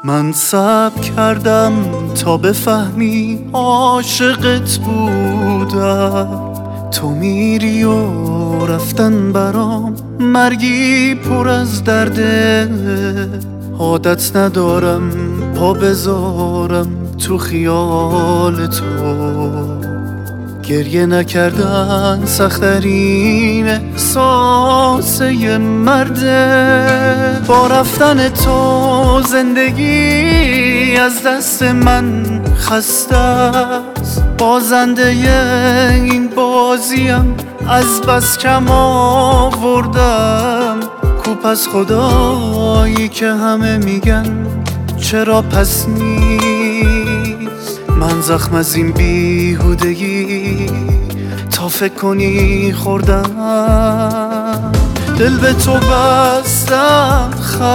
من صبر کردم تا بفهمی عاشقت بودم. تو میری و رفتن برام مرگی پر از درده. عادت ندارم پا بذارم تو خیال تو. گریه نکردن سخت‌ترین احساس یه مرده. با رفتن تو زندگی از دست من خسته است. بازنده این بازیم از بس کم آوردم. کو پس خدایی که همه میگن چرا پس نیست. من زخم از این بیهودگی تا فکر کنی خوردم. دل به تو بستم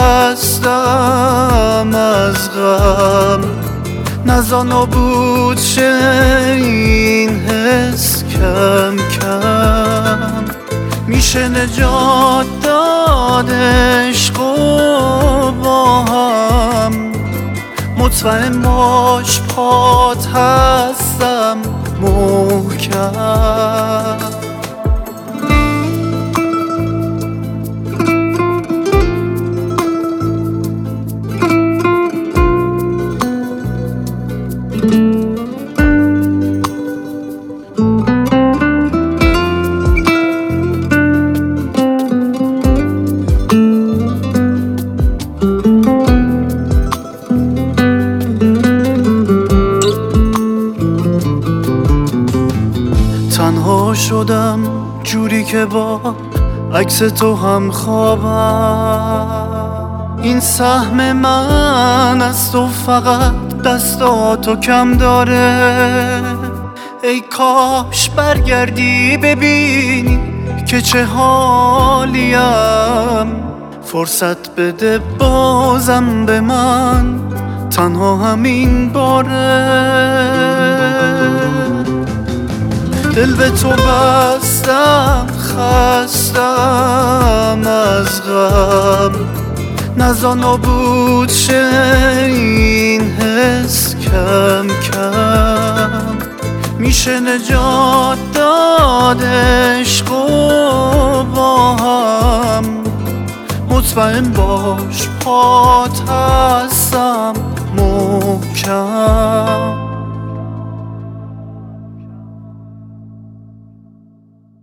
خستم از غم. نزانا بود شه این حس کم کم. میشه نجات داد عشق و با هم. مطمئن باش پات هستم محکم. تنها شدم جوری که با عکس تو هم خوابم. این سهم من از تو فقط دستاتو کم داره. ای کاش برگردی ببینی که چه حالیم. فرصت بده بازم به من تنها همین باره. دل به تو بستم خستم از غم. نزانا بود شه این حس کم کم. میشه نجات داد عشق و با هم. مطمئن باش پات هستم محکم.